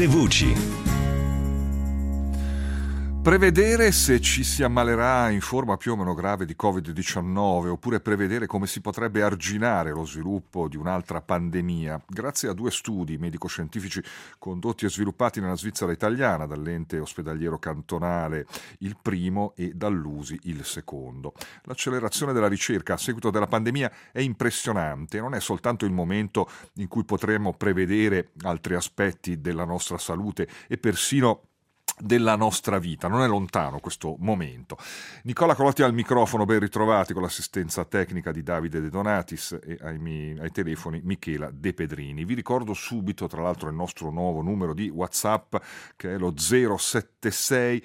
le voci. Prevedere se ci si ammalerà in forma più o meno grave di Covid-19 oppure prevedere come si potrebbe arginare lo sviluppo di un'altra pandemia, grazie a 2 studi medico-scientifici condotti e sviluppati nella Svizzera italiana dall'ente ospedaliero cantonale il primo e dall'USI il secondo. L'accelerazione della ricerca a seguito della pandemia è impressionante, non è soltanto il momento in cui potremo prevedere altri aspetti della nostra salute e persino della nostra vita, non è lontano questo momento. Nicola Colotti al microfono, ben ritrovati, con l'assistenza tecnica di Davide De Donatis e ai telefoni Michela De Pedrini. Vi ricordo subito, tra l'altro, il nostro nuovo numero di WhatsApp, che è lo 076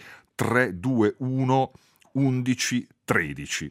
321 11 13.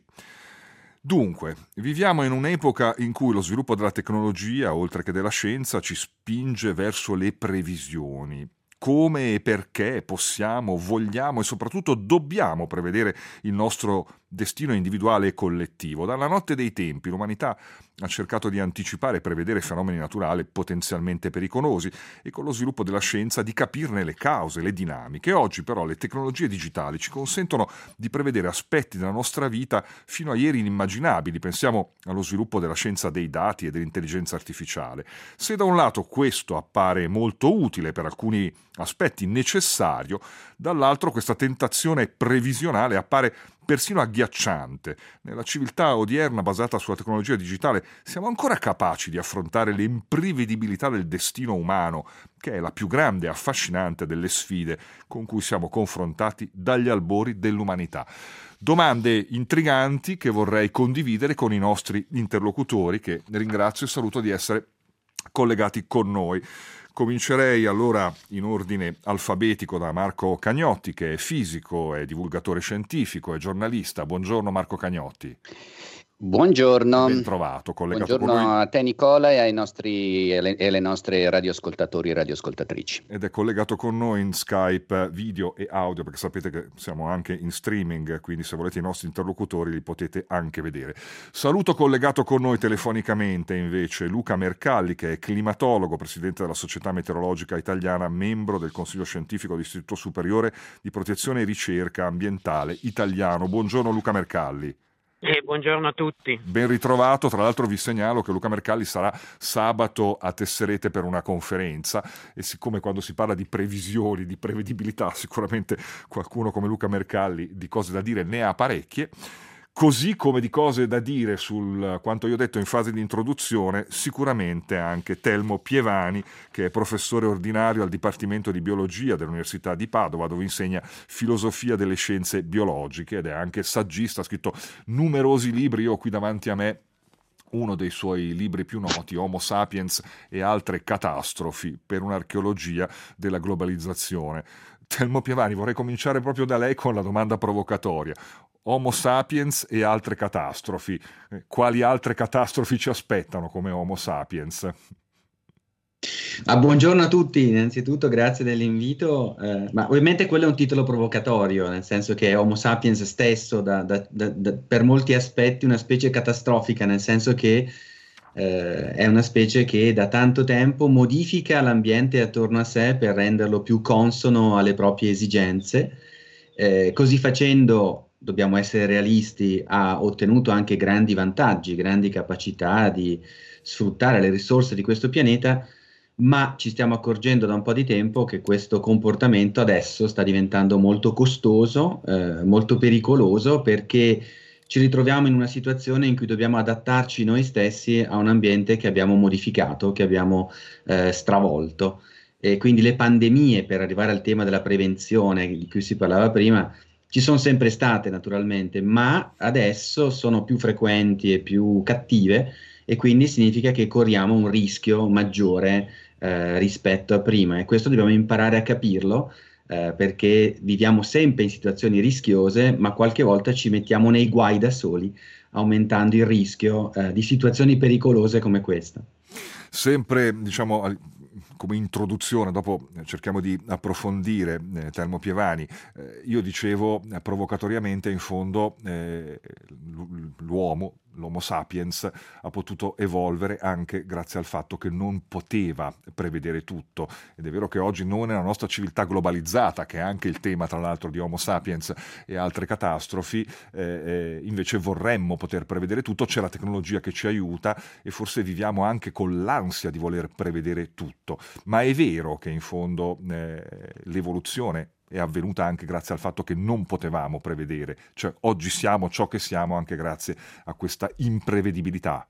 Dunque, viviamo in un'epoca in cui lo sviluppo della tecnologia, oltre che della scienza, ci spinge verso le previsioni. Come e perché possiamo, vogliamo e soprattutto dobbiamo prevedere il nostro destino individuale e collettivo. Dalla notte dei tempi l'umanità ha cercato di anticipare e prevedere fenomeni naturali potenzialmente pericolosi e con lo sviluppo della scienza di capirne le cause, le dinamiche. Oggi però le tecnologie digitali ci consentono di prevedere aspetti della nostra vita fino a ieri inimmaginabili. Pensiamo allo sviluppo della scienza dei dati e dell'intelligenza artificiale. Se da un lato questo appare molto utile, per alcuni aspetti necessario, dall'altro questa tentazione previsionale appare persino agghiacciante. Nella civiltà odierna basata sulla tecnologia digitale siamo ancora capaci di affrontare le imprevedibilità del destino umano, che è la più grande e affascinante delle sfide con cui siamo confrontati dagli albori dell'umanità. Domande intriganti che vorrei condividere con i nostri interlocutori, che ringrazio e saluto di essere collegati con noi. Comincerei allora in ordine alfabetico da Marco Cagnotti, che è fisico, è divulgatore scientifico, è giornalista. Buongiorno Marco Cagnotti. Buongiorno. Ben trovato, collegato Buongiorno con noi. a te Nicola e ai nostri e alle nostre radioascoltatori e radioascoltatrici. Ed è collegato con noi in Skype video e audio, perché sapete che siamo anche in streaming, quindi se volete i nostri interlocutori li potete anche vedere. Saluto collegato con noi telefonicamente invece Luca Mercalli, che è climatologo, presidente della Società Meteorologica Italiana, membro del Consiglio Scientifico dell'Istituto Superiore di Protezione e Ricerca Ambientale Italiano. Buongiorno Luca Mercalli. Buongiorno a tutti. Ben ritrovato, tra l'altro vi segnalo che Luca Mercalli sarà sabato a Tesserete per una conferenza e siccome quando si parla di previsioni, di prevedibilità, sicuramente qualcuno come Luca Mercalli di cose da dire ne ha parecchie, così come di cose da dire sul quanto io ho detto in fase di introduzione, sicuramente anche Telmo Pievani, che è professore ordinario al Dipartimento di Biologia dell'Università di Padova, dove insegna filosofia delle scienze biologiche ed è anche saggista, ha scritto numerosi libri. Io ho qui davanti a me uno dei suoi libri più noti, Homo Sapiens e altre catastrofi, per un'archeologia della globalizzazione. Telmo Pievani, vorrei cominciare proprio da lei con la domanda provocatoria. Homo Sapiens e altre catastrofi. Quali altre catastrofi ci aspettano come Homo Sapiens? Buongiorno a tutti, innanzitutto grazie dell'invito, ma ovviamente quello è un titolo provocatorio, nel senso che Homo Sapiens stesso per molti aspetti una specie catastrofica, nel senso che è una specie che da tanto tempo modifica l'ambiente attorno a sé per renderlo più consono alle proprie esigenze. Così facendo, dobbiamo essere realisti, ha ottenuto anche grandi vantaggi, grandi capacità di sfruttare le risorse di questo pianeta, ma ci stiamo accorgendo da un po' di tempo che questo comportamento adesso sta diventando molto costoso, molto pericoloso, perché ci ritroviamo in una situazione in cui dobbiamo adattarci noi stessi a un ambiente che abbiamo modificato, che abbiamo stravolto. E quindi le pandemie, per arrivare al tema della prevenzione di cui si parlava prima, ci sono sempre state naturalmente, ma adesso sono più frequenti e più cattive e quindi significa che corriamo un rischio maggiore rispetto a prima, e questo dobbiamo imparare a capirlo, perché viviamo sempre in situazioni rischiose, ma qualche volta ci mettiamo nei guai da soli, aumentando il rischio di situazioni pericolose come questa. Sempre, diciamo, come introduzione, dopo cerchiamo di approfondire Telmo Pievani, io dicevo provocatoriamente, in fondo l'uomo l'Homo sapiens ha potuto evolvere anche grazie al fatto che non poteva prevedere tutto. Ed è vero che oggi noi nella nostra civiltà globalizzata, che è anche il tema tra l'altro di Homo sapiens e altre catastrofi, invece vorremmo poter prevedere tutto, c'è la tecnologia che ci aiuta e forse viviamo anche con l'ansia di voler prevedere tutto. Ma è vero che in fondo l'evoluzione è avvenuta anche grazie al fatto che non potevamo prevedere, cioè oggi siamo ciò che siamo anche grazie a questa imprevedibilità.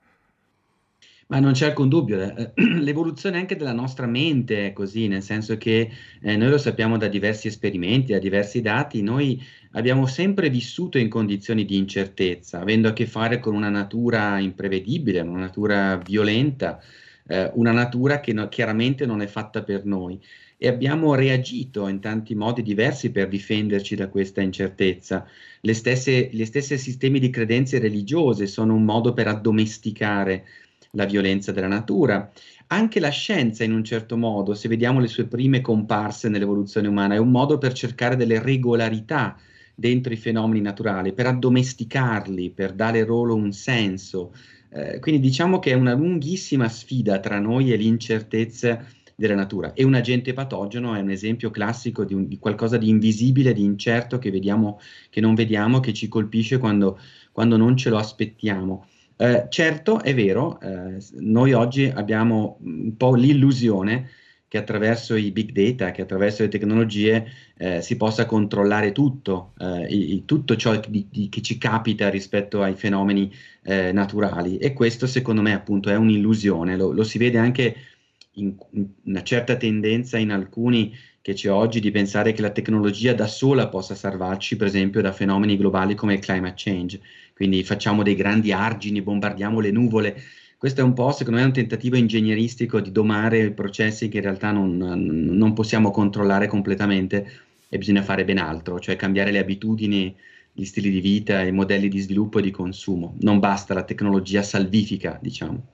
Ma non c'è alcun dubbio, l'evoluzione anche della nostra mente è così, nel senso che noi lo sappiamo da diversi esperimenti, da diversi dati, noi abbiamo sempre vissuto in condizioni di incertezza, avendo a che fare con una natura imprevedibile, una natura violenta, una natura che chiaramente non è fatta per noi. E abbiamo reagito in tanti modi diversi per difenderci da questa incertezza. Gli stessi sistemi di credenze religiose sono un modo per addomesticare la violenza della natura. Anche la scienza, in un certo modo, se vediamo le sue prime comparse nell'evoluzione umana, è un modo per cercare delle regolarità dentro i fenomeni naturali, per addomesticarli, per dare loro un senso. Quindi diciamo che è una lunghissima sfida tra noi e l'incertezza della natura. E un agente patogeno è un esempio classico di qualcosa di invisibile, di incerto che vediamo, che non vediamo, che ci colpisce quando non ce lo aspettiamo. Certo, è vero, noi oggi abbiamo un po' l'illusione che attraverso i big data, che attraverso le tecnologie si possa controllare tutto, tutto ciò che ci capita rispetto ai fenomeni naturali, e questo secondo me appunto è un'illusione, lo si vede anche in una certa tendenza in alcuni che c'è oggi di pensare che la tecnologia da sola possa salvarci, per esempio, da fenomeni globali come il climate change. Quindi facciamo dei grandi argini, bombardiamo le nuvole. Questo è un po', secondo me, un tentativo ingegneristico di domare processi che in realtà non possiamo controllare completamente e bisogna fare ben altro, cioè cambiare le abitudini, gli stili di vita, i modelli di sviluppo e di consumo. Non basta la tecnologia salvifica, diciamo.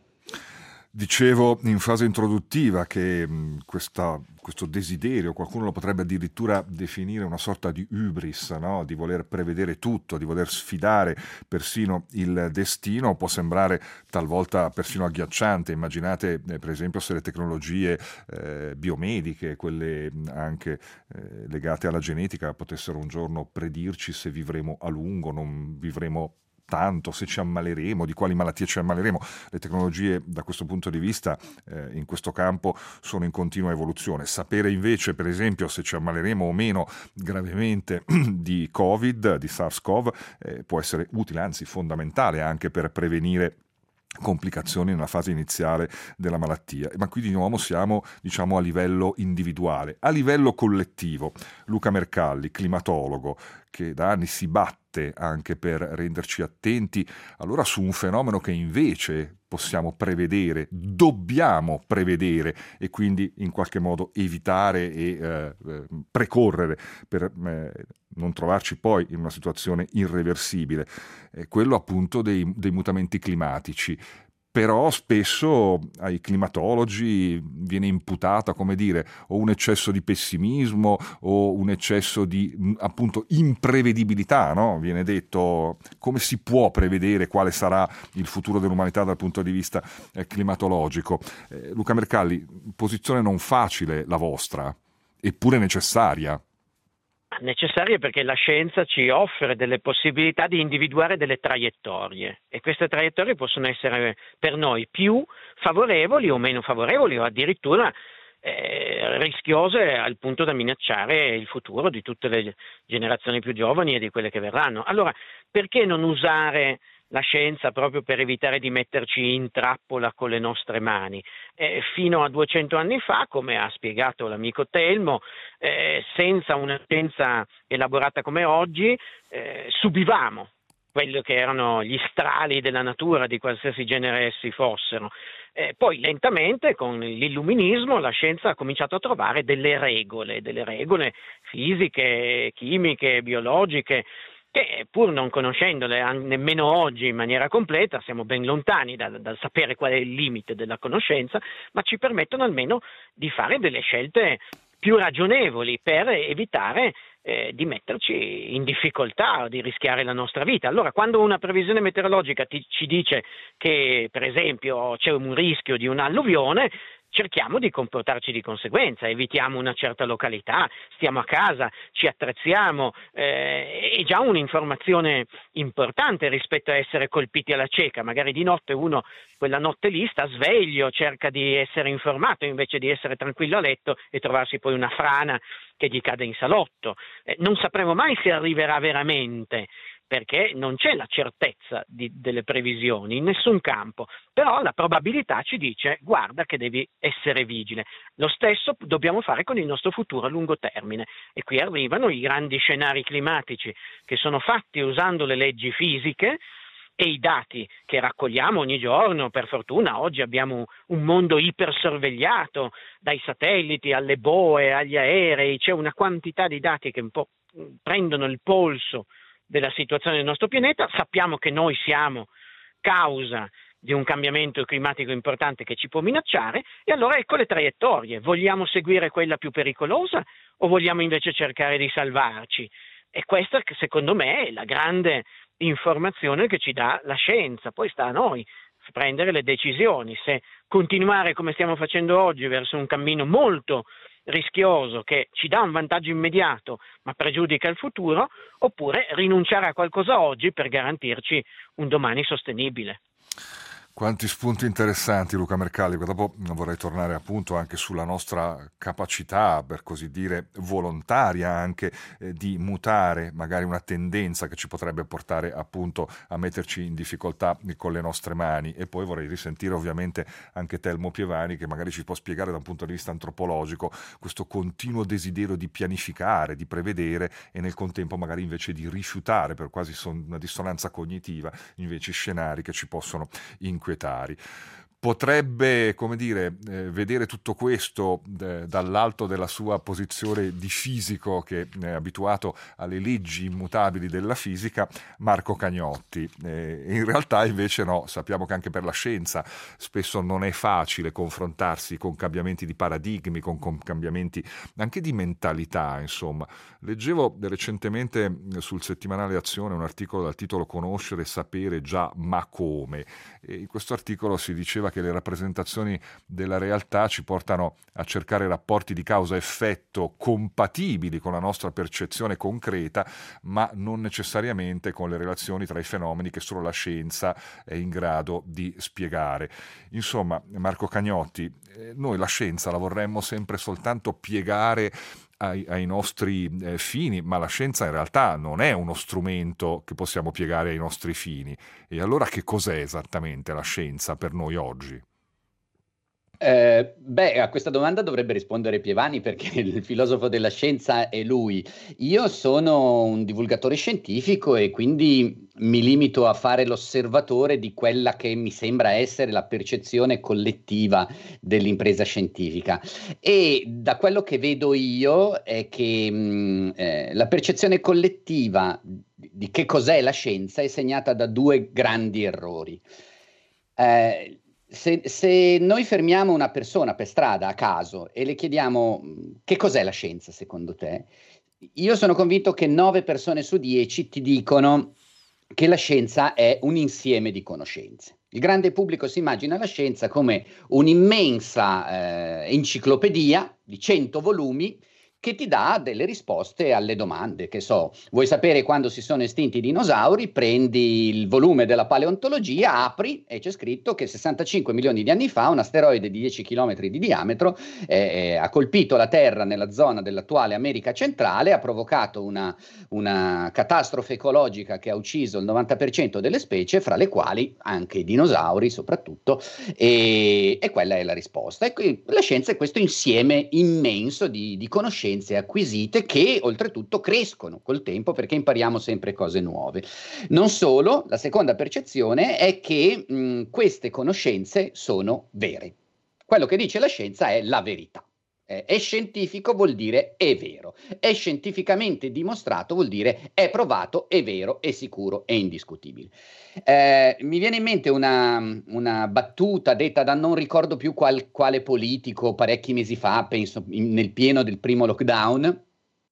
Dicevo in fase introduttiva che questo desiderio, qualcuno lo potrebbe addirittura definire una sorta di hubris, no? Di voler prevedere tutto, di voler sfidare persino il destino, può sembrare talvolta persino agghiacciante. Immaginate per esempio se le tecnologie biomediche, quelle anche legate alla genetica, potessero un giorno predirci se vivremo a lungo, non vivremo tanto, se ci ammaleremo, di quali malattie ci ammaleremo. Le tecnologie da questo punto di vista in questo campo sono in continua evoluzione. Sapere invece per esempio se ci ammaleremo o meno gravemente di Covid, di SARS-CoV, può essere utile, anzi fondamentale anche per prevenire complicazioni nella fase iniziale della malattia. Ma qui di nuovo siamo, diciamo, a livello individuale. A livello collettivo, Luca Mercalli, climatologo, che da anni si batte anche per renderci attenti allora su un fenomeno che invece possiamo prevedere, dobbiamo prevedere e quindi in qualche modo evitare e precorrere per non trovarci poi in una situazione irreversibile, quello appunto dei mutamenti climatici. Però spesso ai climatologi viene imputata, come dire, o un eccesso di pessimismo o un eccesso di appunto imprevedibilità, no? Viene detto come si può prevedere quale sarà il futuro dell'umanità dal punto di vista climatologico. Luca Mercalli, posizione non facile la vostra, eppure necessaria. Necessarie perché la scienza ci offre delle possibilità di individuare delle traiettorie e queste traiettorie possono essere per noi più favorevoli o meno favorevoli o addirittura rischiose al punto da minacciare il futuro di tutte le generazioni più giovani e di quelle che verranno. Allora, perché non usare la scienza proprio per evitare di metterci in trappola con le nostre mani? Fino a 200 anni fa, come ha spiegato l'amico Telmo, senza una scienza elaborata come oggi, subivamo quelli che erano gli strali della natura di qualsiasi genere essi fossero. Poi lentamente con l'illuminismo la scienza ha cominciato a trovare delle regole fisiche, chimiche, biologiche, che pur non conoscendole nemmeno oggi in maniera completa, siamo ben lontani dal sapere qual è il limite della conoscenza, ma ci permettono almeno di fare delle scelte più ragionevoli per evitare di metterci in difficoltà o di rischiare la nostra vita. Allora, quando una previsione meteorologica ci dice che, per esempio, c'è un rischio di un'alluvione, cerchiamo di comportarci di conseguenza, evitiamo una certa località, stiamo a casa, ci attrezziamo, è già un'informazione importante rispetto a essere colpiti alla cieca. Magari di notte uno quella notte lì sta sveglio, cerca di essere informato invece di essere tranquillo a letto e trovarsi poi una frana che gli cade in salotto. Non sapremo mai se arriverà veramente, perché non c'è la certezza delle previsioni in nessun campo, però la probabilità ci dice guarda che devi essere vigile. Lo stesso dobbiamo fare con il nostro futuro a lungo termine, e qui arrivano i grandi scenari climatici che sono fatti usando le leggi fisiche e i dati che raccogliamo ogni giorno. Per fortuna oggi abbiamo un mondo ipersorvegliato, dai satelliti alle boe, agli aerei, c'è una quantità di dati che un po' prendono il polso della situazione del nostro pianeta. Sappiamo che noi siamo causa di un cambiamento climatico importante che ci può minacciare, e allora ecco le traiettorie. Vogliamo seguire quella più pericolosa o vogliamo invece cercare di salvarci? E questa, secondo me, è la grande informazione che ci dà la scienza. Poi sta a noi prendere le decisioni, se continuare come stiamo facendo oggi verso un cammino molto rischioso che ci dà un vantaggio immediato ma pregiudica il futuro, oppure rinunciare a qualcosa oggi per garantirci un domani sostenibile. Quanti spunti interessanti, Luca Mercalli. Dopo vorrei tornare appunto anche sulla nostra capacità, per così dire volontaria anche, di mutare magari una tendenza che ci potrebbe portare appunto a metterci in difficoltà con le nostre mani. E poi vorrei risentire ovviamente anche Telmo Pievani, che magari ci può spiegare da un punto di vista antropologico questo continuo desiderio di pianificare, di prevedere, e nel contempo magari invece di rifiutare, per quasi una dissonanza cognitiva, invece scenari che ci possono inquietare. Potrebbe, come dire, vedere tutto questo dall'alto della sua posizione di fisico, che è abituato alle leggi immutabili della fisica, Marco Cagnotti. In realtà invece no, sappiamo che anche per la scienza spesso non è facile confrontarsi con cambiamenti di paradigmi, con cambiamenti anche di mentalità, insomma. Leggevo recentemente sul settimanale Azione un articolo dal titolo "Conoscere, sapere già, ma come?". E in questo articolo si diceva che le rappresentazioni della realtà ci portano a cercare rapporti di causa-effetto compatibili con la nostra percezione concreta, ma non necessariamente con le relazioni tra i fenomeni che solo la scienza è in grado di spiegare. Insomma, Marco Cagnotti, noi la scienza la vorremmo sempre soltanto piegare ai nostri fini, ma la scienza in realtà non è uno strumento che possiamo piegare ai nostri fini. E allora che cos'è esattamente la scienza per noi oggi? A questa domanda dovrebbe rispondere Pievani, perché il filosofo della scienza è lui. Io sono un divulgatore scientifico e quindi mi limito a fare l'osservatore di quella che mi sembra essere la percezione collettiva dell'impresa scientifica. E da quello che vedo io è che la percezione collettiva di che cos'è la scienza è segnata da due grandi errori. Se noi fermiamo una persona per strada a caso e le chiediamo che cos'è la scienza secondo te, io sono convinto che 9 persone su 10 ti dicono che la scienza è un insieme di conoscenze. Il grande pubblico si immagina la scienza come un'immensa enciclopedia di 100 volumi che ti dà delle risposte alle domande. Che so, vuoi sapere quando si sono estinti i dinosauri? Prendi il volume della paleontologia, apri e c'è scritto che 65 milioni di anni fa un asteroide di 10 km di diametro ha colpito la Terra nella zona dell'attuale America centrale, ha provocato una catastrofe ecologica che ha ucciso il 90% delle specie, fra le quali anche i dinosauri soprattutto, e quella è la risposta. E la scienza è questo insieme immenso di conoscenze acquisite che oltretutto crescono col tempo perché impariamo sempre cose nuove. Non solo, la seconda percezione è che queste conoscenze sono vere. Quello che dice la scienza è la verità. È scientifico vuol dire è vero, è scientificamente dimostrato vuol dire è provato, è vero, è sicuro, è indiscutibile. Mi viene in mente una battuta detta da non ricordo più quale politico parecchi mesi fa, penso nel pieno del primo lockdown,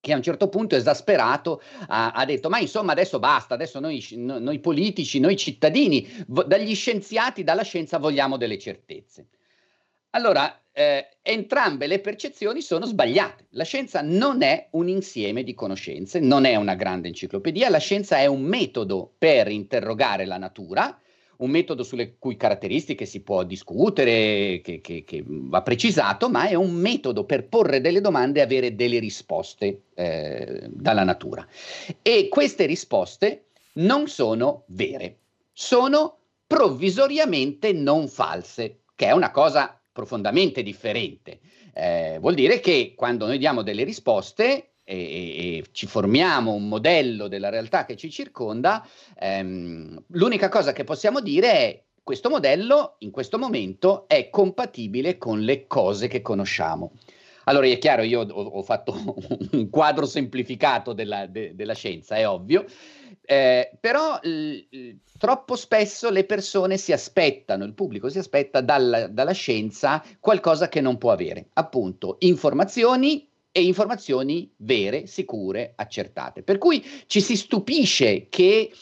che a un certo punto, esasperato, ha detto: ma insomma adesso basta, adesso noi politici, noi cittadini, dagli scienziati, dalla scienza vogliamo delle certezze. Allora, entrambe le percezioni sono sbagliate. La scienza non è un insieme di conoscenze, non è una grande enciclopedia, la scienza è un metodo per interrogare la natura, un metodo sulle cui caratteristiche si può discutere, che va precisato, ma è un metodo per porre delle domande e avere delle risposte dalla natura. E queste risposte non sono vere, sono provvisoriamente non false, che è una cosa profondamente differente. Vuol dire che quando noi diamo delle risposte e ci formiamo un modello della realtà che ci circonda, l'unica cosa che possiamo dire è: questo modello in questo momento è compatibile con le cose che conosciamo. Allora è chiaro, io ho fatto un quadro semplificato della scienza, è ovvio, però troppo spesso le persone si aspettano, il pubblico si aspetta dalla scienza qualcosa che non può avere, appunto informazioni vere, sicure, accertate. Per cui ci si stupisce che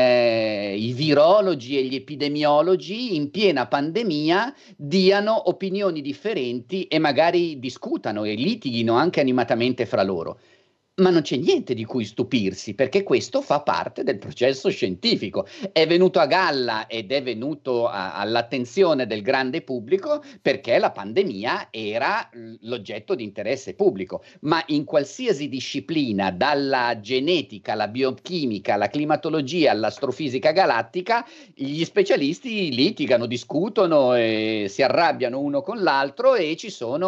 i virologi e gli epidemiologi in piena pandemia diano opinioni differenti e magari discutano e litighino anche animatamente fra loro. Ma non c'è niente di cui stupirsi, perché questo fa parte del processo scientifico. È venuto a galla ed è venuto all'attenzione del grande pubblico perché la pandemia era l'oggetto di interesse pubblico. Ma in qualsiasi disciplina, dalla genetica alla biochimica, alla climatologia, all'astrofisica galattica, gli specialisti litigano, discutono e si arrabbiano uno con l'altro, e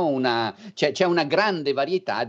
c'è una grande varietà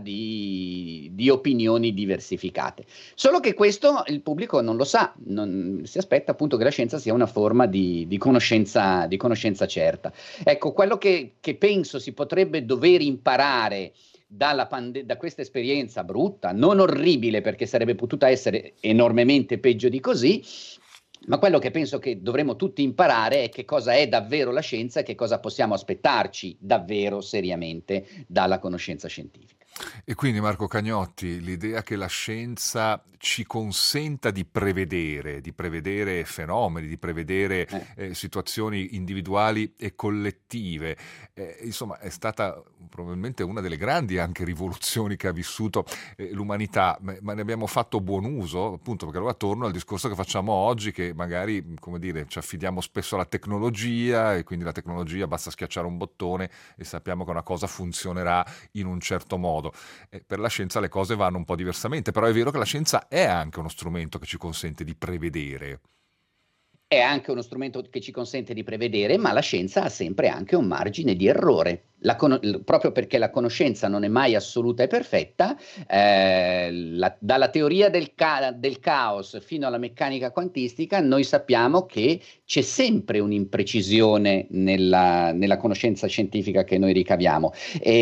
di opinioni diversificate. Solo che questo il pubblico non lo sa, si aspetta appunto che la scienza sia una forma di conoscenza certa. Ecco, quello che penso si potrebbe dover imparare da questa esperienza brutta, non orribile, perché sarebbe potuta essere enormemente peggio di così, ma quello che penso che dovremmo tutti imparare è che cosa è davvero la scienza e che cosa possiamo aspettarci davvero seriamente dalla conoscenza scientifica. E quindi, Marco Cagnotti, l'idea che la scienza ci consenta di prevedere fenomeni, di prevedere situazioni individuali e collettive, insomma è stata probabilmente una delle grandi anche rivoluzioni che ha vissuto l'umanità, ma ne abbiamo fatto buon uso, appunto, perché allora torno al discorso che facciamo oggi, che magari, come dire, ci affidiamo spesso alla tecnologia, e quindi la tecnologia basta schiacciare un bottone e sappiamo che una cosa funzionerà in un certo modo. Per la scienza le cose vanno un po' diversamente, però è vero che la scienza è anche uno strumento che ci consente di prevedere. È anche uno strumento che ci consente di prevedere, ma la scienza ha sempre anche un margine di errore. Proprio perché la conoscenza non è mai assoluta e perfetta, dalla teoria del caos fino alla meccanica quantistica, noi sappiamo che c'è sempre un'imprecisione nella conoscenza scientifica che noi ricaviamo.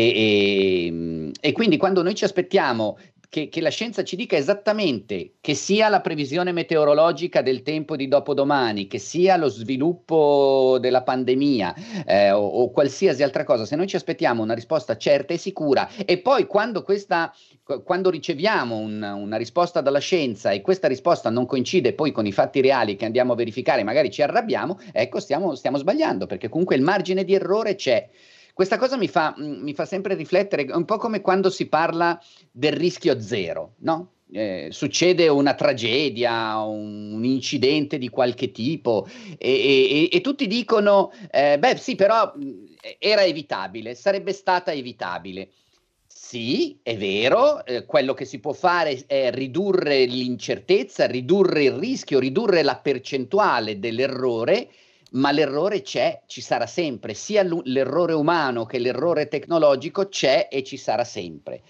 E quindi quando noi ci aspettiamo che la scienza ci dica esattamente, che sia la previsione meteorologica del tempo di dopodomani, che sia lo sviluppo della pandemia o qualsiasi altra cosa, se noi ci aspettiamo una risposta certa e sicura, e poi quando riceviamo una risposta dalla scienza e questa risposta non coincide poi con i fatti reali che andiamo a verificare, magari ci arrabbiamo, ecco, stiamo sbagliando, perché comunque il margine di errore c'è. Questa cosa mi fa sempre riflettere, un po' come quando si parla del rischio zero, no? Succede una tragedia, un incidente di qualche tipo e tutti dicono, beh sì, però era evitabile, sarebbe stata evitabile. Sì, è vero, quello che si può fare è ridurre l'incertezza, ridurre il rischio, ridurre la percentuale dell'errore, ma l'errore c'è, ci sarà sempre, sia l'errore umano che l'errore tecnologico c'è e ci sarà sempre.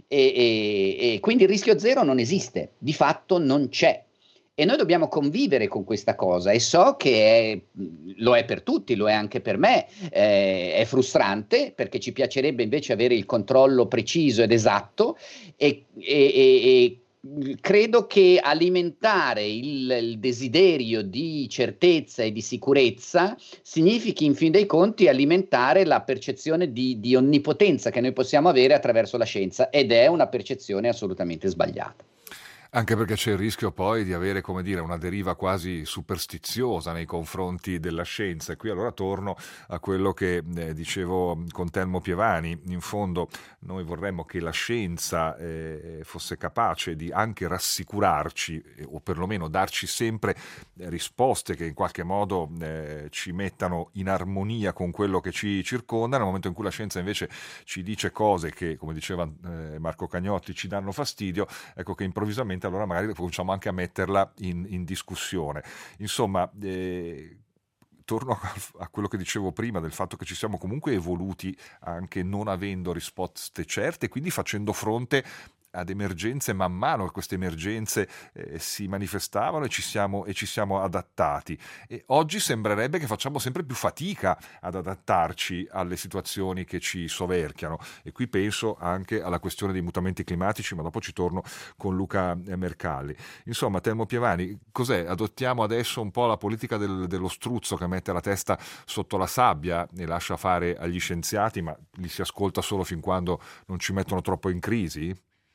E quindi il rischio zero non esiste, di fatto non c'è. E noi dobbiamo convivere con questa cosa, e so che lo è per tutti, lo è anche per me, è frustrante perché ci piacerebbe invece avere il controllo preciso ed esatto, e credo che alimentare il desiderio di certezza e di sicurezza significhi in fin dei conti alimentare la percezione di onnipotenza che noi possiamo avere attraverso la scienza, ed è una percezione assolutamente sbagliata. Anche perché c'è il rischio poi di avere, come dire, una deriva quasi superstiziosa nei confronti della scienza. E qui allora torno a quello che dicevo con Telmo Pievani. In fondo noi vorremmo che la scienza fosse capace di anche rassicurarci, o perlomeno darci sempre risposte che in qualche modo ci mettano in armonia con quello che ci circonda. Nel momento in cui la scienza invece ci dice cose che, come diceva Marco Cagnotti, ci danno fastidio, ecco che improvvisamente allora magari cominciamo anche a metterla in discussione. Insomma, torno a quello che dicevo prima, del fatto che ci siamo comunque evoluti anche non avendo risposte certe, quindi facendo fronte ad emergenze man mano che queste emergenze si manifestavano, e ci siamo adattati. E oggi sembrerebbe che facciamo sempre più fatica ad adattarci alle situazioni che ci soverchiano, e qui penso anche alla questione dei mutamenti climatici, ma dopo ci torno con Luca Mercalli. Insomma, Telmo Pievani, cos'è? Adottiamo adesso un po' la politica dello struzzo che mette la testa sotto la sabbia e lascia fare agli scienziati, ma li si ascolta solo fin quando non ci mettono troppo in crisi?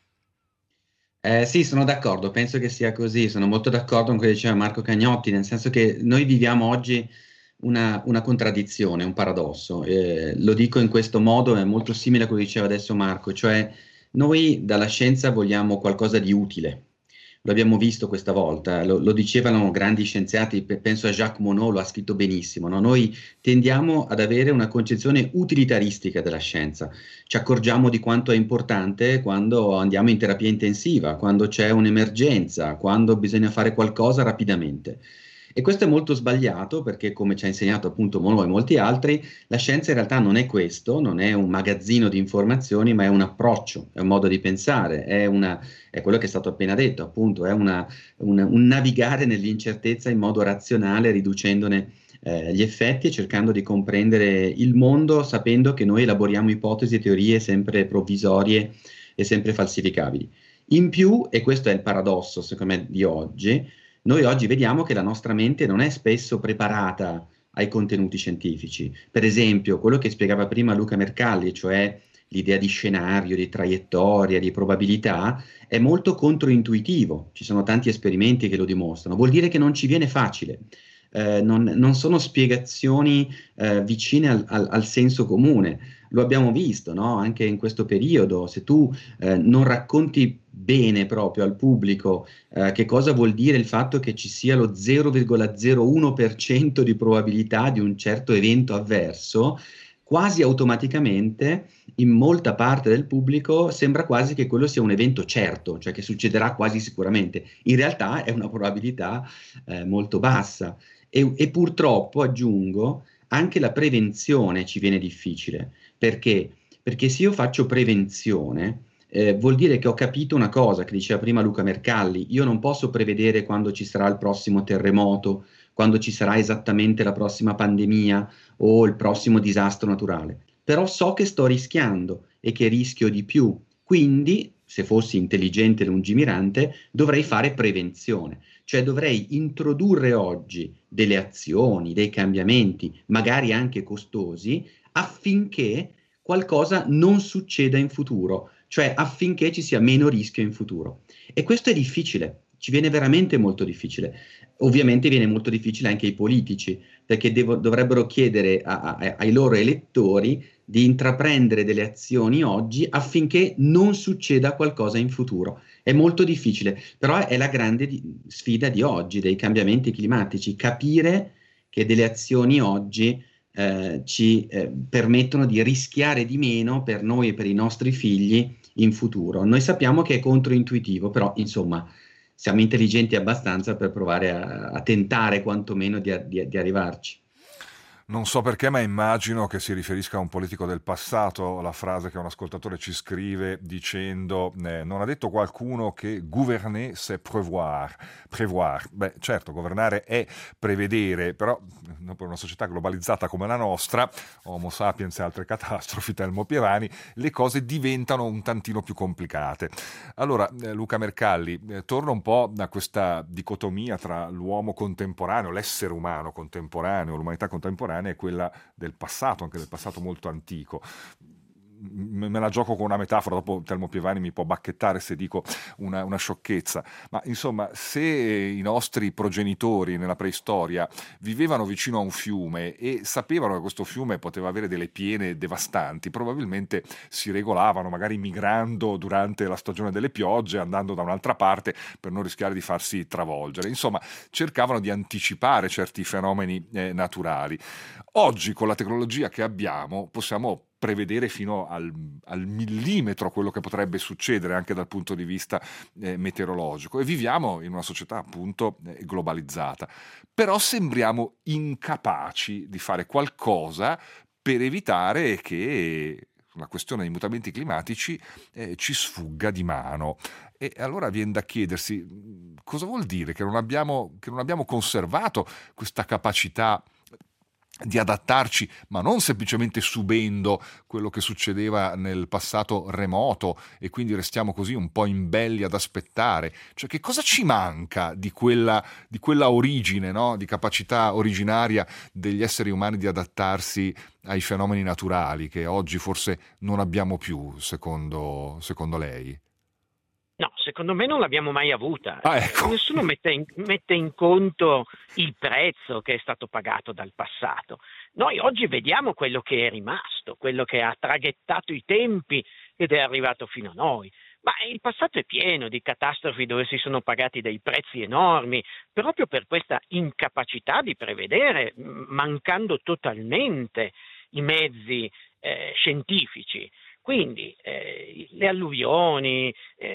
Sì, sono d'accordo, penso che sia così, sono molto d'accordo con quello che diceva Marco Cagnotti, nel senso che noi viviamo oggi una contraddizione, un paradosso. Lo dico in questo modo, è molto simile a quello che diceva adesso Marco, cioè noi dalla scienza vogliamo qualcosa di utile. Lo abbiamo visto questa volta, lo dicevano grandi scienziati, penso a Jacques Monod, lo ha scritto benissimo, no? Noi tendiamo ad avere una concezione utilitaristica della scienza. Ci accorgiamo di quanto è importante quando andiamo in terapia intensiva, quando c'è un'emergenza, quando bisogna fare qualcosa rapidamente. E questo è molto sbagliato perché, come ci ha insegnato appunto Monod e molti altri, la scienza in realtà non è questo, non è un magazzino di informazioni, ma è un approccio, è un modo di pensare, è quello che è stato appena detto, appunto, è un navigare nell'incertezza in modo razionale, riducendone gli effetti e cercando di comprendere il mondo, sapendo che noi elaboriamo ipotesi e teorie sempre provvisorie e sempre falsificabili. In più, e questo è il paradosso, secondo me, di oggi, noi oggi vediamo che la nostra mente non è spesso preparata ai contenuti scientifici. Per esempio, quello che spiegava prima Luca Mercalli, cioè l'idea di scenario, di traiettoria, di probabilità, è molto controintuitivo. Ci sono tanti esperimenti che lo dimostrano. Vuol dire che non ci viene facile. Non sono spiegazioni vicine al senso comune. Lo abbiamo visto, no? Anche in questo periodo. Se tu non racconti bene proprio al pubblico che cosa vuol dire il fatto che ci sia lo 0,01% di probabilità di un certo evento avverso, quasi automaticamente in molta parte del pubblico sembra quasi che quello sia un evento certo, cioè che succederà quasi sicuramente. In realtà è una probabilità molto bassa. E purtroppo, aggiungo, anche la prevenzione ci viene difficile. Perché? Perché se io faccio prevenzione, vuol dire che ho capito una cosa che diceva prima Luca Mercalli: io non posso prevedere quando ci sarà il prossimo terremoto, quando ci sarà esattamente la prossima pandemia o il prossimo disastro naturale, però so che sto rischiando e che rischio di più, quindi se fossi intelligente e lungimirante dovrei fare prevenzione, cioè dovrei introdurre oggi delle azioni, dei cambiamenti, magari anche costosi, affinché qualcosa non succeda in futuro, cioè affinché ci sia meno rischio in futuro. E questo è difficile, ci viene veramente molto difficile. Ovviamente viene molto difficile anche ai politici, perché dovrebbero chiedere ai loro elettori di intraprendere delle azioni oggi affinché non succeda qualcosa in futuro. È molto difficile, però è la grande sfida di oggi, dei cambiamenti climatici, capire che delle azioni oggi ci permettono di rischiare di meno per noi e per i nostri figli in futuro. Noi sappiamo che è controintuitivo, però insomma siamo intelligenti abbastanza per provare a tentare quantomeno di arrivarci. Non so perché, ma immagino che si riferisca a un politico del passato, la frase che un ascoltatore ci scrive dicendo non ha detto qualcuno che gouverner c'est prévoir. Beh, certo, governare è prevedere, però per una società globalizzata come la nostra, Homo sapiens e altre catastrofi, Telmo Pievani, le cose diventano un tantino più complicate. Allora, Luca Mercalli, torno un po' a questa dicotomia tra l'uomo contemporaneo, l'essere umano contemporaneo, l'umanità contemporanea e quella del passato, anche del passato molto antico. Me la gioco con una metafora, dopo Telmo Pievani mi può bacchettare se dico una sciocchezza, ma insomma, se i nostri progenitori nella preistoria vivevano vicino a un fiume e sapevano che questo fiume poteva avere delle piene devastanti, probabilmente si regolavano, magari migrando durante la stagione delle piogge, andando da un'altra parte per non rischiare di farsi travolgere. Insomma, cercavano di anticipare certi fenomeni naturali. Oggi, con la tecnologia che abbiamo, possiamo prevedere fino al millimetro quello che potrebbe succedere anche dal punto di vista meteorologico, e viviamo in una società appunto globalizzata, però sembriamo incapaci di fare qualcosa per evitare che la questione dei mutamenti climatici ci sfugga di mano. E allora viene da chiedersi cosa vuol dire che non abbiamo conservato questa capacità di adattarci, ma non semplicemente subendo quello che succedeva nel passato remoto e quindi restiamo così un po' imbelli ad aspettare. Cioè, che cosa ci manca di quella origine, no? Di capacità originaria degli esseri umani di adattarsi ai fenomeni naturali che oggi forse non abbiamo più, secondo lei? No, secondo me non l'abbiamo mai avuta. Ecco. Nessuno mette in conto il prezzo che è stato pagato dal passato. Noi oggi vediamo quello che è rimasto, quello che ha traghettato i tempi ed è arrivato fino a noi. Ma il passato è pieno di catastrofi dove si sono pagati dei prezzi enormi, proprio per questa incapacità di prevedere, mancando totalmente i mezzi scientifici. Quindi le alluvioni,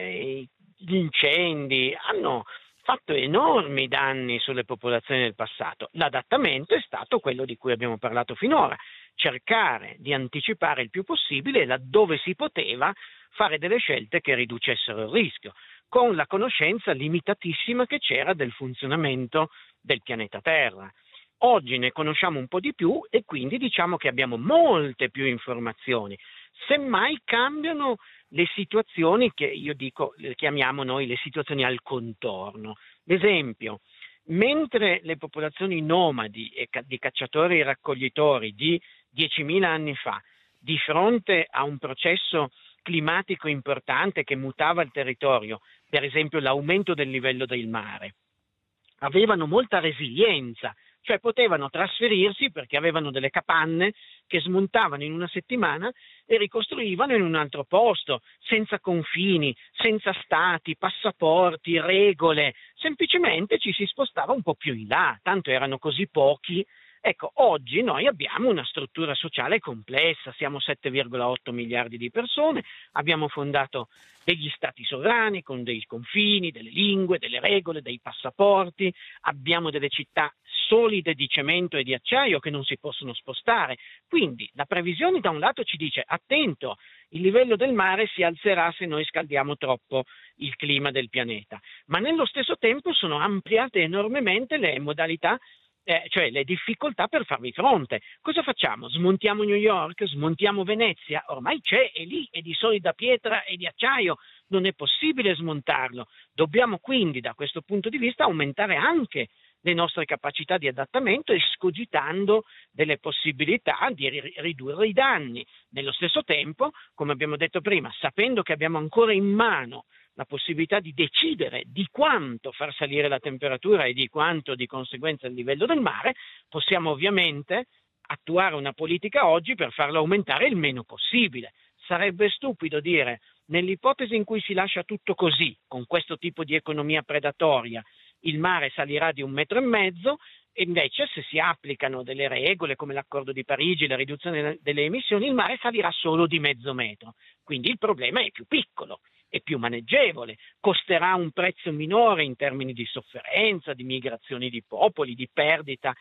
gli incendi hanno fatto enormi danni sulle popolazioni del passato. L'adattamento è stato quello di cui abbiamo parlato finora, cercare di anticipare il più possibile, laddove si poteva, fare delle scelte che riducessero il rischio, con la conoscenza limitatissima che c'era del funzionamento del pianeta Terra. Oggi ne conosciamo un po' di più e quindi diciamo che abbiamo molte più informazioni. Semmai cambiano le situazioni che io dico, le chiamiamo noi le situazioni al contorno. L'esempio, mentre le popolazioni nomadi e di cacciatori e raccoglitori di 10.000 anni fa, di fronte a un processo climatico importante che mutava il territorio, per esempio l'aumento del livello del mare, avevano molta resilienza, cioè potevano trasferirsi perché avevano delle capanne che smontavano in una settimana e ricostruivano in un altro posto, senza confini, senza stati, passaporti, regole, semplicemente ci si spostava un po' più in là, tanto erano così pochi. Ecco, oggi noi abbiamo una struttura sociale complessa, siamo 7,8 miliardi di persone, abbiamo fondato degli stati sovrani con dei confini, delle lingue, delle regole, dei passaporti, abbiamo delle città solide di cemento e di acciaio che non si possono spostare. Quindi la previsione da un lato ci dice attento, il livello del mare si alzerà se noi scaldiamo troppo il clima del pianeta, ma nello stesso tempo sono ampliate enormemente le modalità, cioè le difficoltà per farvi fronte. Cosa facciamo? Smontiamo New York? Smontiamo Venezia? Ormai c'è, è lì, è di solida pietra e di acciaio, non è possibile smontarlo. Dobbiamo quindi da questo punto di vista aumentare anche le nostre capacità di adattamento, escogitando delle possibilità di ridurre i danni. Nello stesso tempo, come abbiamo detto prima, sapendo che abbiamo ancora in mano la possibilità di decidere di quanto far salire la temperatura e di quanto di conseguenza il livello del mare, possiamo ovviamente attuare una politica oggi per farlo aumentare il meno possibile. Sarebbe stupido dire, nell'ipotesi in cui si lascia tutto così, con questo tipo di economia predatoria, il mare salirà di 1,5 metri, e invece se si applicano delle regole come l'accordo di Parigi, la riduzione delle emissioni, il mare salirà solo di 0,5 metri. Quindi il problema è più piccolo, è più maneggevole, costerà un prezzo minore in termini di sofferenza, di migrazioni di popoli, di perdita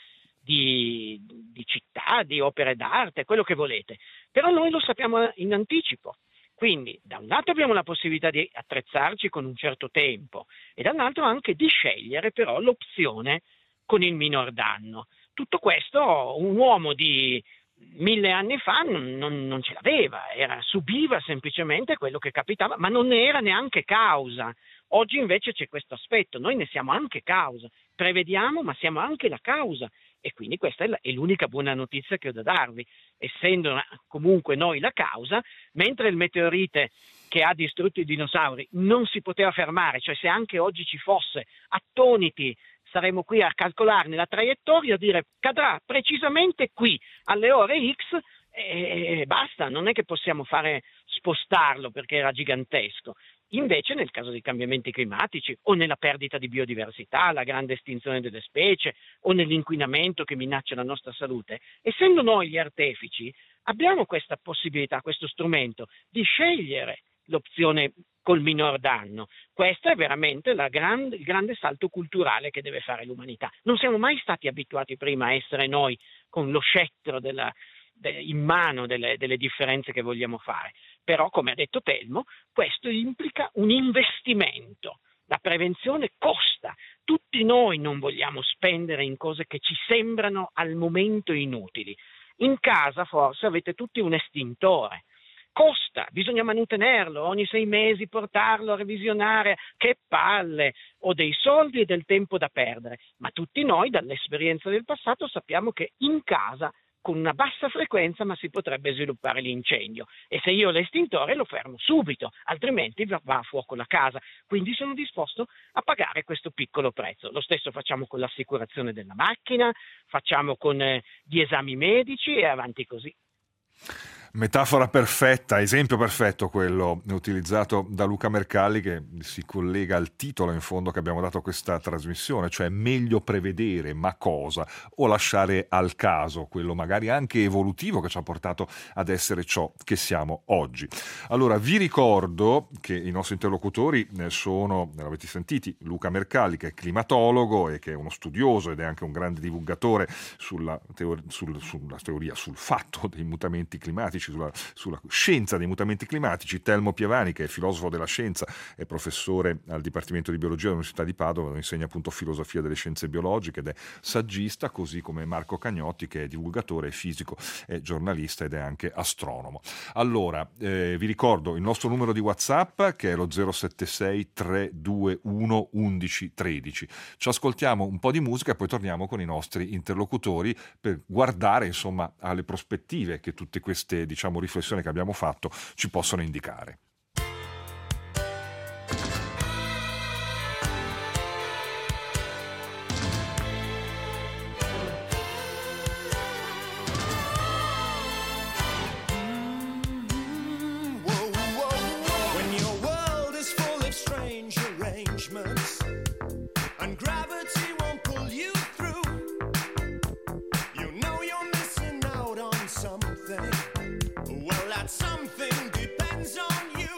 di città, di opere d'arte, quello che volete, però noi lo sappiamo in anticipo. Quindi da un lato abbiamo la possibilità di attrezzarci con un certo tempo e dall'altro anche di scegliere però l'opzione con il minor danno. Tutto questo un uomo di 1000 anni fa non ce l'aveva, subiva semplicemente quello che capitava, ma non ne era neanche causa. Oggi invece c'è questo aspetto, noi ne siamo anche causa, prevediamo ma siamo anche la causa, e quindi questa è l'unica buona notizia che ho da darvi, essendo comunque noi la causa, mentre il meteorite che ha distrutto i dinosauri non si poteva fermare, cioè se anche oggi ci fosse, attoniti saremo qui a calcolarne la traiettoria, a dire cadrà precisamente qui alle ore X e basta, non è che possiamo spostarlo perché era gigantesco. Invece nel caso dei cambiamenti climatici o nella perdita di biodiversità, la grande estinzione delle specie o nell'inquinamento che minaccia la nostra salute, essendo noi gli artefici, abbiamo questa possibilità, questo strumento di scegliere l'opzione col minor danno. Questo è veramente il grande salto culturale che deve fare l'umanità. Non siamo mai stati abituati prima a essere noi con lo scettro in mano delle differenze che vogliamo fare. Però, come ha detto Telmo, questo implica un investimento. La prevenzione costa. Tutti noi non vogliamo spendere in cose che ci sembrano al momento inutili. In casa forse avete tutti un estintore. Costa, bisogna mantenerlo, ogni 6 mesi portarlo a revisionare, che palle, ho dei soldi e del tempo da perdere. Ma tutti noi, dall'esperienza del passato, sappiamo che in casa con una bassa frequenza ma si potrebbe sviluppare l'incendio, e se io ho l'estintore lo fermo subito, altrimenti va a fuoco la casa. Quindi sono disposto a pagare questo piccolo prezzo. Lo stesso facciamo con l'assicurazione della macchina, facciamo con gli esami medici e avanti così. Metafora perfetta, esempio perfetto quello utilizzato da Luca Mercalli, che si collega al titolo in fondo che abbiamo dato a questa trasmissione, cioè meglio prevedere ma cosa, o lasciare al caso quello magari anche evolutivo che ci ha portato ad essere ciò che siamo oggi. Allora vi ricordo che i nostri interlocutori sono, l'avete sentiti, Luca Mercalli, che è climatologo e che è uno studioso ed è anche un grande divulgatore sul fatto dei mutamenti climatici, sulla scienza dei mutamenti climatici. Telmo Pievani, che è filosofo della scienza, è professore al Dipartimento di Biologia dell'Università di Padova, dove insegna appunto filosofia delle scienze biologiche ed è saggista, così come Marco Cagnotti, che è divulgatore, è fisico, è giornalista ed è anche astronomo. Allora, vi ricordo il nostro numero di WhatsApp, che è lo 076 321 1113. Ci ascoltiamo un po' di musica e poi torniamo con i nostri interlocutori per guardare insomma alle prospettive che tutte queste riflessioni che abbiamo fatto ci possono indicare. Something depends on you.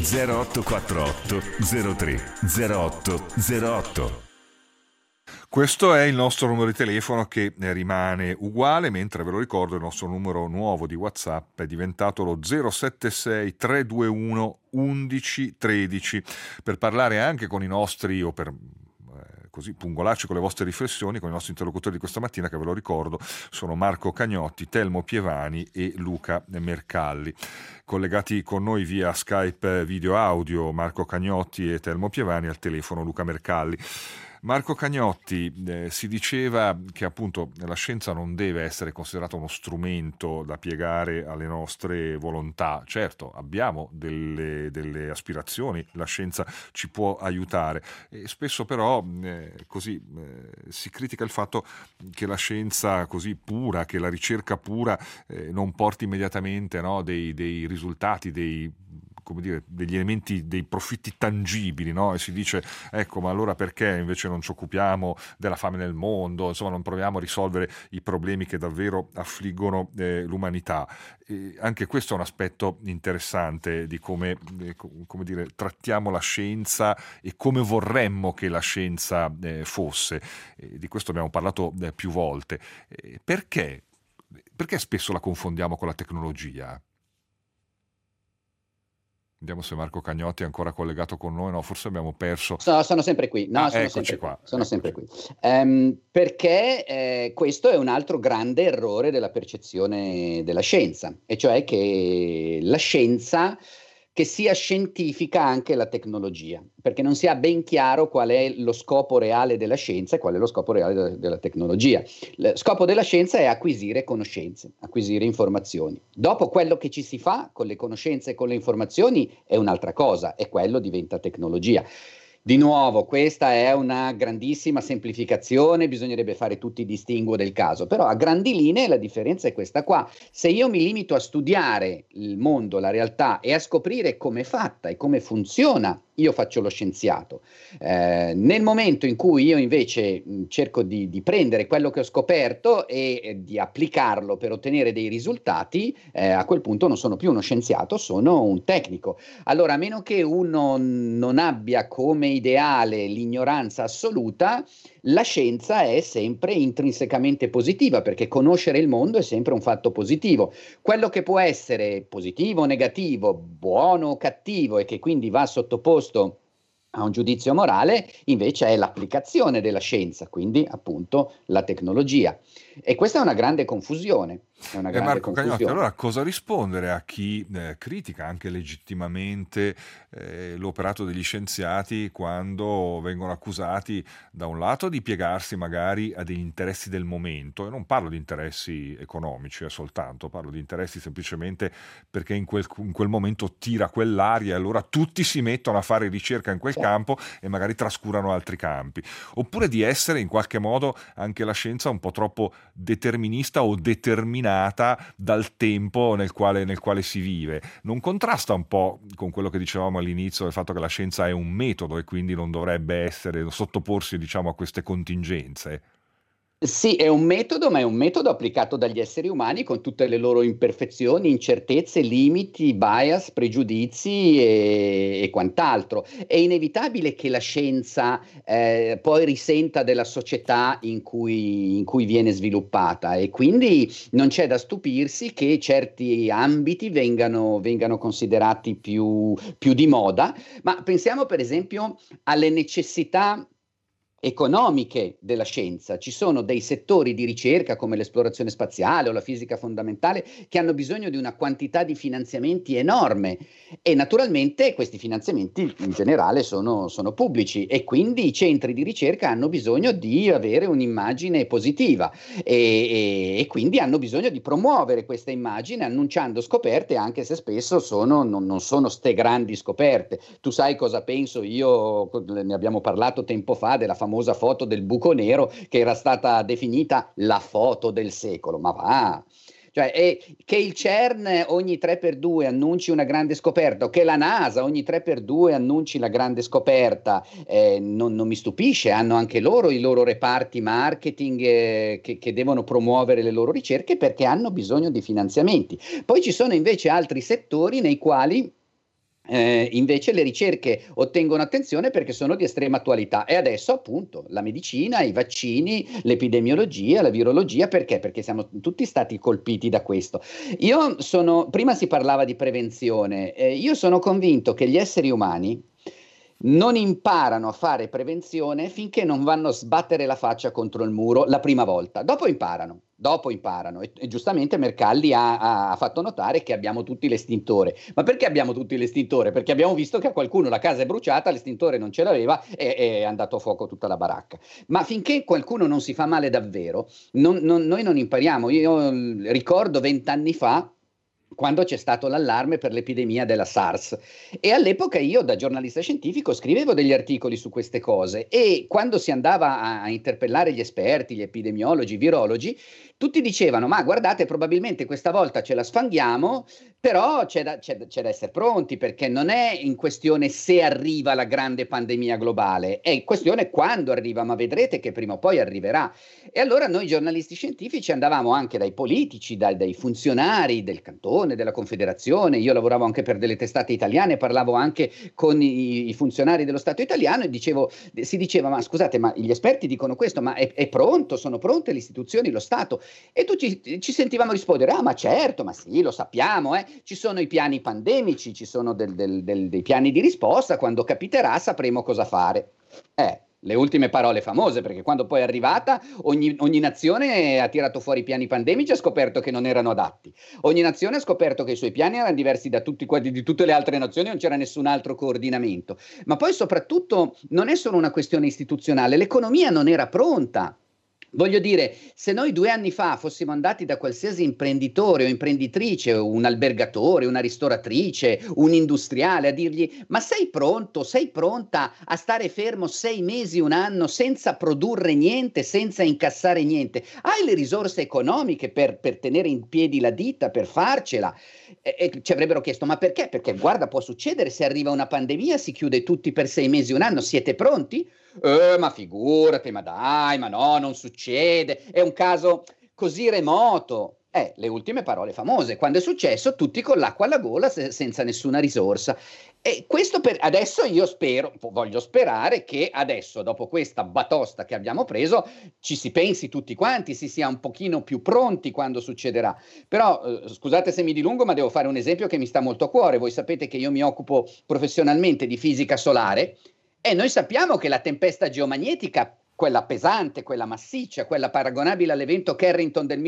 0848 03 08 08. Questo è il nostro numero di telefono che rimane uguale, mentre ve lo ricordo il nostro numero nuovo di WhatsApp è diventato lo 076 321 11 13 per parlare anche con i nostri o per così pungolarci con le vostre riflessioni con i nostri interlocutori di questa mattina, che ve lo ricordo sono Marco Cagnotti, Telmo Pievani e Luca Mercalli. Collegati con noi via Skype video audio Marco Cagnotti e Telmo Pievani, al telefono Luca Mercalli. Marco Cagnotti, si diceva che appunto la scienza non deve essere considerata uno strumento da piegare alle nostre volontà. Certo, abbiamo delle aspirazioni, la scienza ci può aiutare, e spesso però si critica il fatto che la scienza così pura, che la ricerca pura non porti immediatamente, no, dei risultati, degli elementi, dei profitti tangibili, no? E si dice, ecco, ma allora perché invece non ci occupiamo della fame nel mondo, insomma non proviamo a risolvere i problemi che davvero affliggono l'umanità. E anche questo è un aspetto interessante di come trattiamo la scienza e come vorremmo che la scienza fosse. Di questo abbiamo parlato più volte. Perché spesso la confondiamo con la tecnologia? Vediamo se Marco Cagnotti è ancora collegato con noi. No, forse abbiamo perso. Sono sempre qui. No, sono eccoci sempre qua. Qui. Sono sempre qui. Perché questo è un altro grande errore della percezione della scienza, e cioè che la scienza, che sia scientifica anche la tecnologia, perché non si ha ben chiaro qual è lo scopo reale della scienza e qual è lo scopo reale della tecnologia. Lo scopo della scienza è acquisire conoscenze, acquisire informazioni. Dopo, quello che ci si fa con le conoscenze e con le informazioni è un'altra cosa, e quello diventa tecnologia. Di nuovo, questa è una grandissima semplificazione, bisognerebbe fare tutti i distinguo del caso, però a grandi linee la differenza è questa qua. Se io mi limito a studiare il mondo, la realtà, e a scoprire come è fatta e come funziona, io faccio lo scienziato. Nel momento in cui io invece cerco di prendere quello che ho scoperto e di applicarlo per ottenere dei risultati, a quel punto non sono più uno scienziato, sono un tecnico. Allora, a meno che uno non abbia come ideale l'ignoranza assoluta, la scienza è sempre intrinsecamente positiva, perché conoscere il mondo è sempre un fatto positivo. Quello che può essere positivo o negativo, buono o cattivo, e che quindi va sottoposto a un giudizio morale, invece è l'applicazione della scienza, quindi appunto la tecnologia. E questa è una grande confusione. Marco Cagnotti, allora cosa rispondere a chi critica anche legittimamente l'operato degli scienziati quando vengono accusati da un lato di piegarsi magari a degli interessi del momento, e non parlo di interessi economici soltanto, parlo di interessi semplicemente perché in quel momento tira quell'aria e allora tutti si mettono a fare ricerca in quel campo e magari trascurano altri campi, oppure di essere in qualche modo anche la scienza un po' troppo determinista o determinata dal tempo nel quale si vive. Non contrasta un po' con quello che dicevamo all'inizio del fatto che la scienza è un metodo e quindi non dovrebbe sottoporsi, diciamo, a queste contingenze? Sì, è un metodo, ma è un metodo applicato dagli esseri umani con tutte le loro imperfezioni, incertezze, limiti, bias, pregiudizi e quant'altro. È inevitabile che la scienza poi risenta della società in cui viene sviluppata, e quindi non c'è da stupirsi che certi ambiti vengano considerati più di moda. Ma pensiamo per esempio alle necessità economiche della scienza. Ci sono dei settori di ricerca come l'esplorazione spaziale o la fisica fondamentale che hanno bisogno di una quantità di finanziamenti enorme, e naturalmente questi finanziamenti in generale sono pubblici, e quindi i centri di ricerca hanno bisogno di avere un'immagine positiva e quindi hanno bisogno di promuovere questa immagine annunciando scoperte, anche se spesso non sono ste grandi scoperte. Tu sai cosa penso io, ne abbiamo parlato tempo fa, della famosa foto del buco nero che era stata definita la foto del secolo. Ma va! Cioè, che il CERN ogni 3x2 annunci una grande scoperta, o che la NASA ogni 3x2 annunci la grande scoperta, non mi stupisce. Hanno anche loro i loro reparti marketing che devono promuovere le loro ricerche, perché hanno bisogno di finanziamenti. Poi ci sono invece altri settori nei quali Invece le ricerche ottengono attenzione perché sono di estrema attualità, e adesso appunto la medicina, i vaccini, l'epidemiologia, la virologia, perché? Perché siamo tutti stati colpiti da questo. Prima si parlava di prevenzione, io sono convinto che gli esseri umani non imparano a fare prevenzione finché non vanno a sbattere la faccia contro il muro la prima volta. Dopo imparano. E giustamente Mercalli ha fatto notare che abbiamo tutti l'estintore. Ma perché abbiamo tutti l'estintore? Perché abbiamo visto che a qualcuno la casa è bruciata, l'estintore non ce l'aveva e è andato a fuoco tutta la baracca. Ma finché qualcuno non si fa male davvero, noi non impariamo. Io ricordo 20 anni fa, quando c'è stato l'allarme per l'epidemia della SARS, e all'epoca io da giornalista scientifico scrivevo degli articoli su queste cose, e quando si andava a interpellare gli esperti, gli epidemiologi, i virologi, tutti dicevano: ma guardate, probabilmente questa volta ce la sfanghiamo, però c'è da essere pronti, perché non è in questione se arriva la grande pandemia globale, è in questione quando arriva, ma vedrete che prima o poi arriverà. E allora noi giornalisti scientifici andavamo anche dai politici, dai funzionari del cantone, della confederazione. Io lavoravo anche per delle testate italiane, parlavo anche con i funzionari dello Stato italiano e si diceva: ma scusate, ma gli esperti dicono questo, ma è pronto, sono pronte le istituzioni, lo Stato? E tutti ci sentivamo rispondere: ah, ma certo, ma sì, lo sappiamo, ci sono i piani pandemici, ci sono dei piani di risposta, quando capiterà sapremo cosa fare. Le ultime parole famose, perché quando poi è arrivata, ogni nazione ha tirato fuori i piani pandemici e ha scoperto che non erano adatti. Ogni nazione ha scoperto che i suoi piani erano diversi da tutti quelli di tutte le altre nazioni, non c'era nessun altro coordinamento. Ma poi soprattutto non è solo una questione istituzionale, l'economia non era pronta. Voglio dire, se noi 2 anni fa fossimo andati da qualsiasi imprenditore o imprenditrice, un albergatore, una ristoratrice, un industriale, a dirgli: ma sei pronto, sei pronta a stare fermo 6 mesi, 1 anno, senza produrre niente, senza incassare niente? Hai le risorse economiche per tenere in piedi la ditta, per farcela? E ci avrebbero chiesto: ma perché? Perché guarda, può succedere, se arriva una pandemia si chiude tutti per 6 mesi, 1 anno, siete pronti? Ma figurati, ma dai, ma no, non succede, è un caso così remoto. Le ultime parole famose: quando è successo tutti con l'acqua alla gola, senza nessuna risorsa. E questo adesso io voglio sperare che adesso, dopo questa batosta che abbiamo preso, ci si pensi tutti quanti, si sia un pochino più pronti quando succederà. Però scusate se mi dilungo, ma devo fare un esempio che mi sta molto a cuore. Voi sapete che io mi occupo professionalmente di fisica solare, e noi sappiamo che la tempesta geomagnetica, quella pesante, quella massiccia, quella paragonabile all'evento Carrington del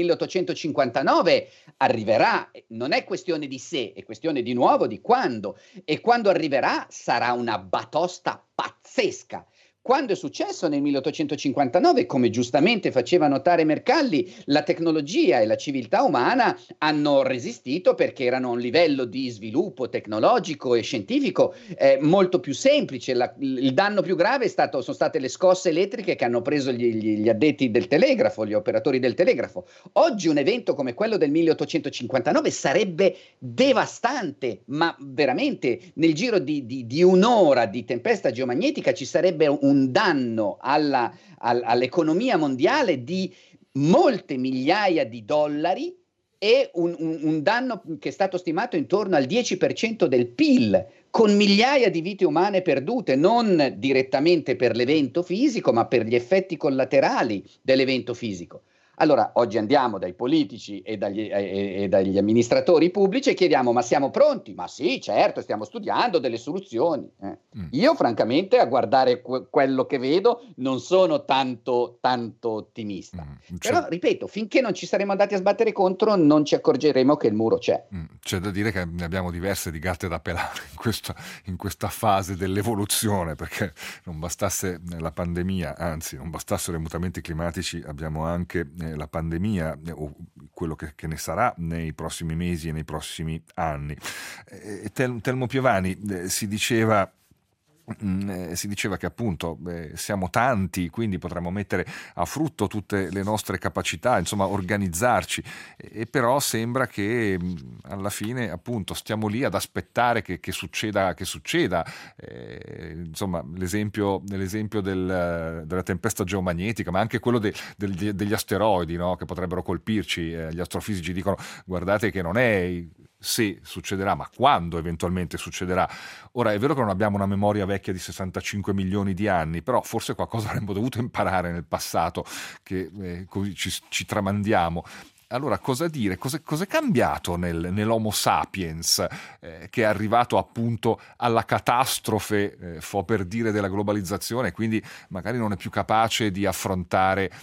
1859, arriverà. Non è questione di se, è questione di nuovo di quando. E quando arriverà sarà una batosta pazzesca. Quando è successo nel 1859, come giustamente faceva notare Mercalli, la tecnologia e la civiltà umana hanno resistito perché erano a un livello di sviluppo tecnologico e scientifico molto più semplice. Il danno più grave sono state le scosse elettriche che hanno preso gli addetti del telegrafo, gli operatori del telegrafo. Oggi un evento come quello del 1859 sarebbe devastante, ma veramente nel giro di un'ora di tempesta geomagnetica ci sarebbe un danno all'economia mondiale di molte migliaia di dollari, e un danno che è stato stimato intorno al 10% del PIL, con migliaia di vite umane perdute, non direttamente per l'evento fisico, ma per gli effetti collaterali dell'evento fisico. Allora oggi andiamo dai politici e dagli amministratori pubblici e chiediamo: ma siamo pronti? Ma sì, certo, stiamo studiando delle soluzioni. Io francamente, a guardare quello che vedo, non sono tanto ottimista. Però ripeto, finché non ci saremo andati a sbattere contro, non ci accorgeremo che il muro c'è. C'è da dire che ne abbiamo diverse di gatte da pelare in questa fase dell'evoluzione, perché non bastasse la pandemia, anzi non bastassero i mutamenti climatici, abbiamo anche la pandemia o quello che ne sarà nei prossimi mesi e nei prossimi anni. Telmo Piovani, si diceva che appunto siamo tanti, quindi potremmo mettere a frutto tutte le nostre capacità, insomma organizzarci, e però sembra che alla fine appunto stiamo lì ad aspettare che succeda. Insomma l'esempio della tempesta geomagnetica, ma anche quello degli asteroidi, no? Che potrebbero colpirci. Gli astrofisici dicono: guardate che non è se succederà, ma quando eventualmente succederà. Ora, è vero che non abbiamo una memoria vecchia di 65 milioni di anni, però forse qualcosa avremmo dovuto imparare nel passato, che così ci tramandiamo. Allora, cosa dire? Cos'è cambiato nell'Homo sapiens, che è arrivato appunto alla catastrofe, fo per dire, della globalizzazione, e quindi magari non è più capace di affrontare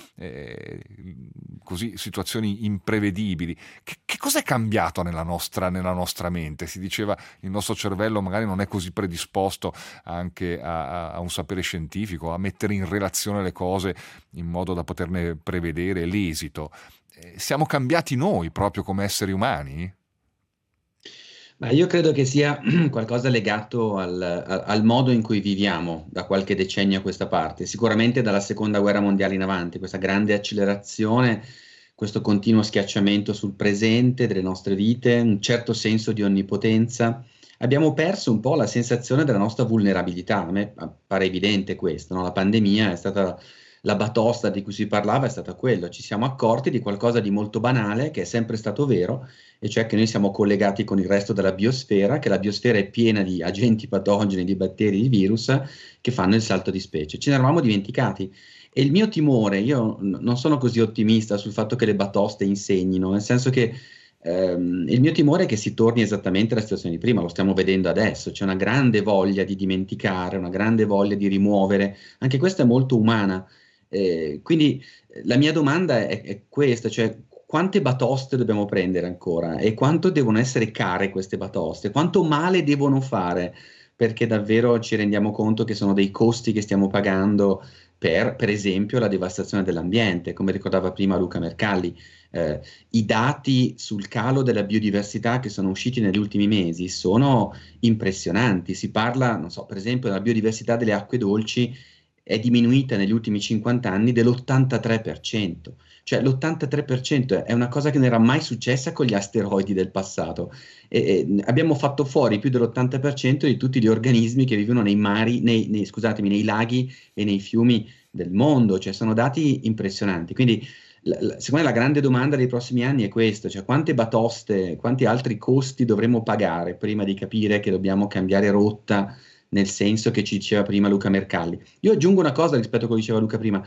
così situazioni imprevedibili? Che cos'è cambiato nella nostra mente? Si diceva il nostro cervello magari non è così predisposto anche a un sapere scientifico, a mettere in relazione le cose in modo da poterne prevedere l'esito. Siamo cambiati noi proprio come esseri umani? Ma io credo che sia qualcosa legato al modo in cui viviamo da qualche decennio a questa parte, sicuramente dalla seconda guerra mondiale in avanti, questa grande accelerazione, questo continuo schiacciamento sul presente delle nostre vite, un certo senso di onnipotenza. Abbiamo perso un po' la sensazione della nostra vulnerabilità. A me pare evidente questo, no? La pandemia è stata la batosta di cui si parlava, è stata quello. Ci siamo accorti di qualcosa di molto banale, che è sempre stato vero, e cioè che noi siamo collegati con il resto della biosfera, che la biosfera è piena di agenti patogeni, di batteri, di virus che fanno il salto di specie. Ce ne eravamo dimenticati. E il mio timore, io non sono così ottimista sul fatto che le batoste insegnino, nel senso che il mio timore è che si torni esattamente alla situazione di prima, lo stiamo vedendo adesso, c'è una grande voglia di dimenticare, una grande voglia di rimuovere, anche questa è molto umana. Quindi la mia domanda è questa, cioè quante batoste dobbiamo prendere ancora e quanto devono essere care queste batoste, quanto male devono fare, perché davvero ci rendiamo conto che sono dei costi che stiamo pagando per esempio, la devastazione dell'ambiente, come ricordava prima Luca Mercalli. I dati sul calo della biodiversità che sono usciti negli ultimi mesi sono impressionanti. Si parla, non so, per esempio, della biodiversità delle acque dolci è diminuita negli ultimi 50 anni dell'83%. Cioè l'83% è una cosa che non era mai successa con gli asteroidi del passato. E abbiamo fatto fuori più dell'80% di tutti gli organismi che vivono nei mari, nei laghi e nei fiumi del mondo. Cioè sono dati impressionanti. Quindi secondo me la grande domanda dei prossimi anni è questa, cioè quante batoste, quanti altri costi dovremo pagare prima di capire che dobbiamo cambiare rotta, nel senso che ci diceva prima Luca Mercalli. Io aggiungo una cosa rispetto a quello che diceva Luca prima.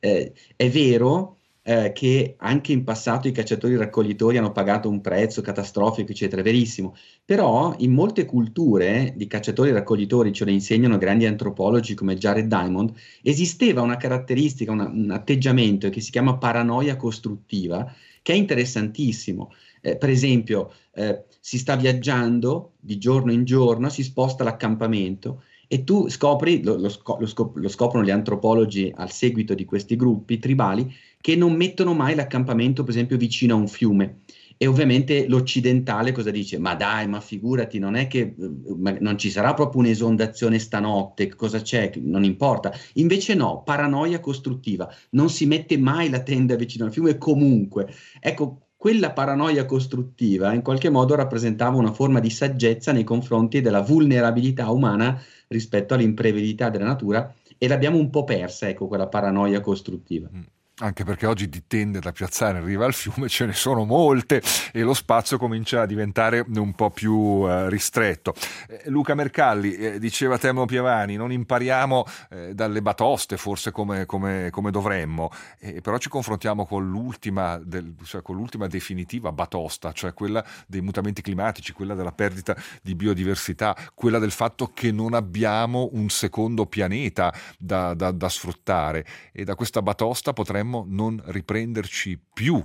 È vero che anche in passato i cacciatori raccoglitori hanno pagato un prezzo catastrofico, eccetera, è verissimo, però in molte culture di cacciatori raccoglitori, ce lo insegnano grandi antropologi come Jared Diamond, esisteva una caratteristica, un atteggiamento che si chiama paranoia costruttiva, che è interessantissimo. Per esempio, si sta viaggiando di giorno in giorno, si sposta l'accampamento e tu scopri, lo scoprono gli antropologi al seguito di questi gruppi tribali, che non mettono mai l'accampamento, per esempio, vicino a un fiume. E ovviamente l'occidentale cosa dice? Ma dai, ma figurati, non è che non ci sarà proprio un'esondazione stanotte, cosa c'è? Non importa. Invece no, paranoia costruttiva, non si mette mai la tenda vicino al fiume comunque. Ecco, quella paranoia costruttiva in qualche modo rappresentava una forma di saggezza nei confronti della vulnerabilità umana rispetto all'imprevedibilità della natura, e l'abbiamo un po' persa, ecco, quella paranoia costruttiva. Anche perché oggi di tende da piazzare in riva al fiume ce ne sono molte e lo spazio comincia a diventare un po' più ristretto. Luca Mercalli, diceva Temo Pievani, non impariamo dalle batoste forse come dovremmo, però ci confrontiamo con l'ultima definitiva batosta, cioè quella dei mutamenti climatici, quella della perdita di biodiversità, quella del fatto che non abbiamo un secondo pianeta da sfruttare, e da questa batosta potremmo non riprenderci più.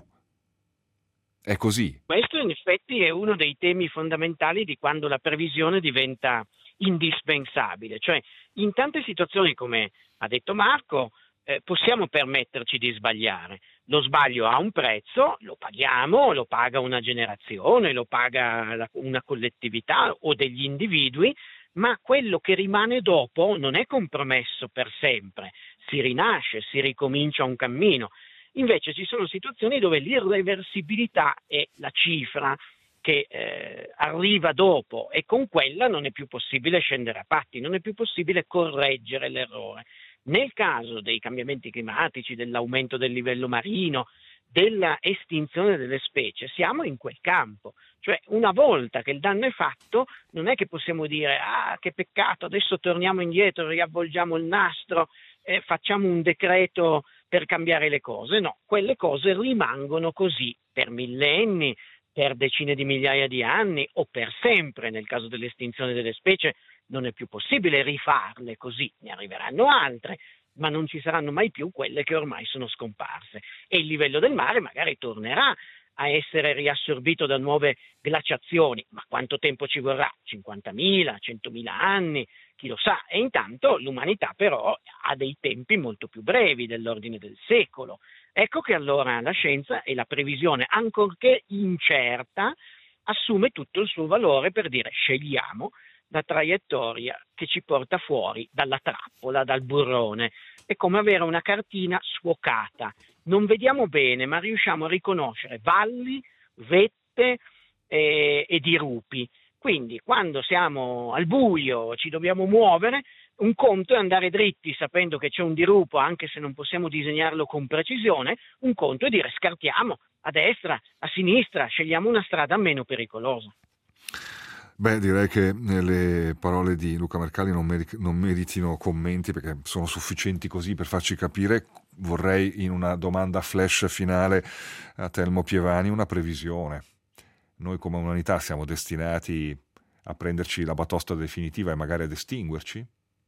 È così. Questo in effetti è uno dei temi fondamentali di quando la previsione diventa indispensabile. Cioè, in tante situazioni, come ha detto Marco, possiamo permetterci di sbagliare. Lo sbaglio ha un prezzo, lo paghiamo, lo paga una generazione, lo paga una collettività o degli individui, ma quello che rimane dopo non è compromesso per sempre. Si rinasce, si ricomincia un cammino. Invece ci sono situazioni dove l'irreversibilità è la cifra che arriva dopo, e con quella non è più possibile scendere a patti, non è più possibile correggere l'errore. Nel caso dei cambiamenti climatici, dell'aumento del livello marino, della estinzione delle specie, siamo in quel campo. Cioè, una volta che il danno è fatto, non è che possiamo dire che peccato, adesso torniamo indietro, riavvolgiamo il nastro, facciamo un decreto per cambiare le cose. No, quelle cose rimangono così per millenni, per decine di migliaia di anni o per sempre. Nel caso dell'estinzione delle specie non è più possibile rifarle così, ne arriveranno altre, ma non ci saranno mai più quelle che ormai sono scomparse, e il livello del mare magari tornerà a essere riassorbito da nuove glaciazioni, ma quanto tempo ci vorrà? 50.000, 100.000 anni, chi lo sa. E intanto l'umanità però ha dei tempi molto più brevi, dell'ordine del secolo. Ecco che allora la scienza e la previsione, ancorché incerta, assume tutto il suo valore per dire: scegliamo la traiettoria che ci porta fuori dalla trappola, dal burrone. È come avere una cartina sfocata. Non vediamo bene, ma riusciamo a riconoscere valli, vette e dirupi. Quindi quando siamo al buio, ci dobbiamo muovere, un conto è andare dritti sapendo che c'è un dirupo, anche se non possiamo disegnarlo con precisione. Un conto è dire: scartiamo a destra, a sinistra, scegliamo una strada meno pericolosa. Beh, direi che le parole di Luca Mercalli non meritino commenti, perché sono sufficienti così per farci capire. Vorrei, in una domanda flash finale a Telmo Pievani, una previsione. Noi come umanità siamo destinati a prenderci la batosta definitiva e magari ad estinguerci?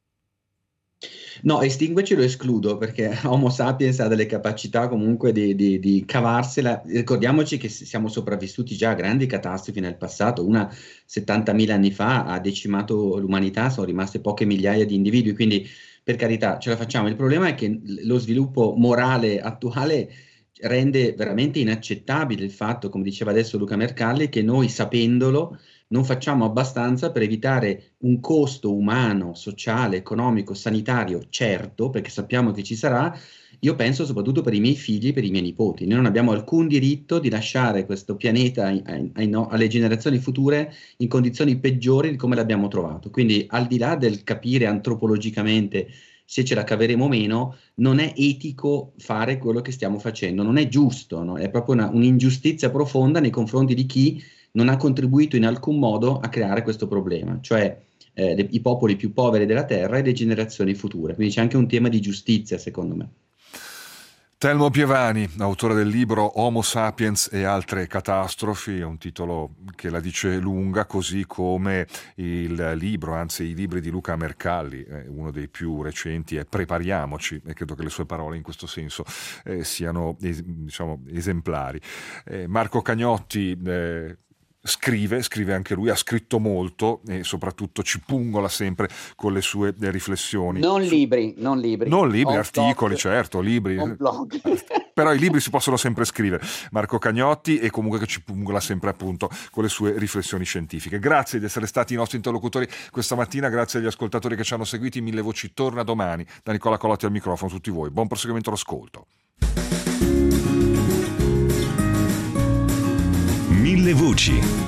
No, estinguerci lo escludo, perché Homo sapiens ha delle capacità comunque di cavarsela. Ricordiamoci che siamo sopravvissuti già a grandi catastrofi nel passato. Una 70.000 anni fa ha decimato l'umanità, sono rimaste poche migliaia di individui, quindi per carità ce la facciamo. Il problema è che lo sviluppo morale attuale rende veramente inaccettabile il fatto, come diceva adesso Luca Mercalli, che noi, sapendolo, non facciamo abbastanza per evitare un costo umano, sociale, economico, sanitario certo, perché sappiamo che ci sarà. Io penso soprattutto per i miei figli, per i miei nipoti. Noi non abbiamo alcun diritto di lasciare questo pianeta alle generazioni future in condizioni peggiori di come l'abbiamo trovato. Quindi, al di là del capire antropologicamente se ce la caveremo o meno, non è etico fare quello che stiamo facendo, non è giusto, no? È proprio un'ingiustizia profonda nei confronti di chi non ha contribuito in alcun modo a creare questo problema, cioè i popoli più poveri della terra e le generazioni future. Quindi c'è anche un tema di giustizia, secondo me. Telmo Pievani, autore del libro Homo Sapiens e altre catastrofi, è un titolo che la dice lunga, così come il libro, anzi i libri di Luca Mercalli, uno dei più recenti è Prepariamoci, e credo che le sue parole in questo senso siano esemplari. Marco Cagnotti scrive anche lui, ha scritto molto e soprattutto ci pungola sempre con le sue riflessioni. Non libri, articoli, certo, libri. Però i libri si possono sempre scrivere. Marco Cagnotti, e comunque che ci pungola sempre appunto con le sue riflessioni scientifiche. Grazie di essere stati i nostri interlocutori questa mattina, grazie agli ascoltatori che ci hanno seguiti. Mille Voci torna domani. Da Nicola Colotti al microfono, tutti voi. Buon proseguimento all'ascolto. Mille Voci.